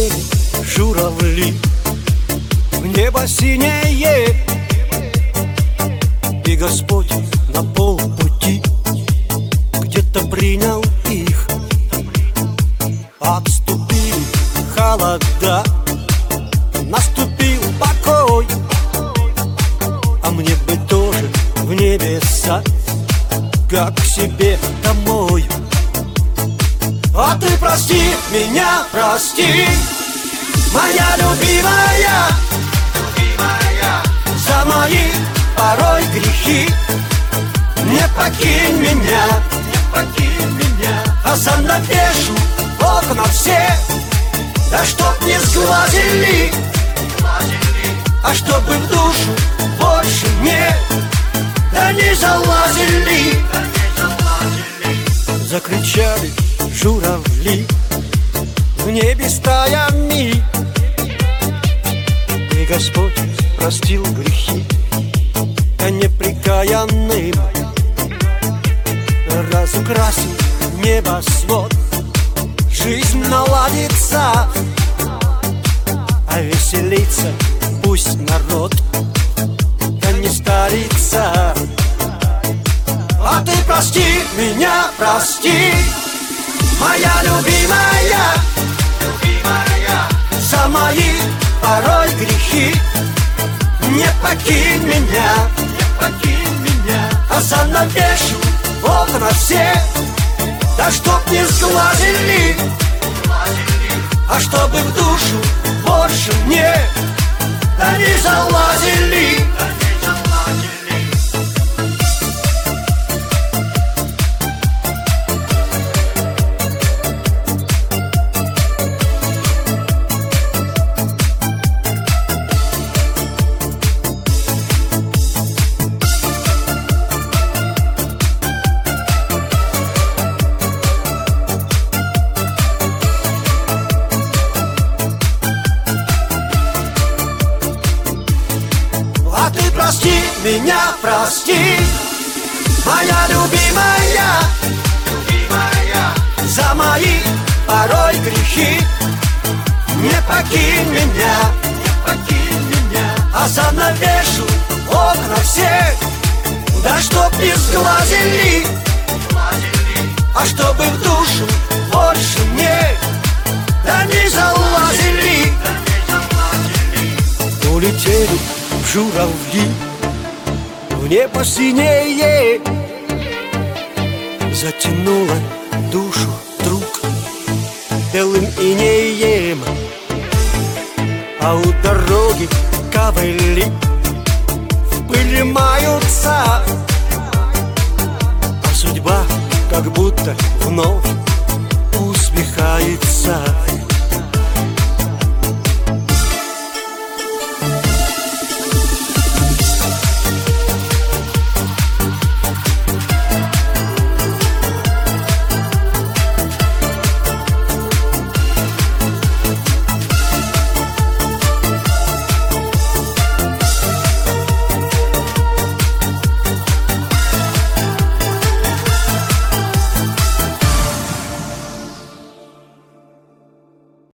Улетели журавли в небо синее, и Господь на полпути где-то принял их. Отступили холода, наступил покой, а мне бы тоже в небеса, как к себе домой. А ты прости меня, прости, моя любимая, за мои порой грехи. Не покинь меня, а занавешу окна все, да чтоб не сглазили, а чтобы в душу больше мне да не залазили. Закричали журавли в небе стаями, и Господь простил грехи неприкаянным, разукрасил небосвод, жизнь наладится, а веселиться пусть народ, да не старится. А ты прости меня, прости, моя любимая, за мои порой грехи. Не покинь меня, а занавешу окна все, да чтоб не сглазили, а чтобы в душу больше мне да не залазили. А ты прости меня, прости, моя любимая, за мои порой грехи. Не покинь меня, а занавешу окна все, да чтоб не сглазили, а чтобы в душу больше мне да не залазили. Улетели журавли в небо синее, затянуло душу вдруг белым инеем, а у дороги ковыли в пыли маются, а судьба как будто вновь усмехается.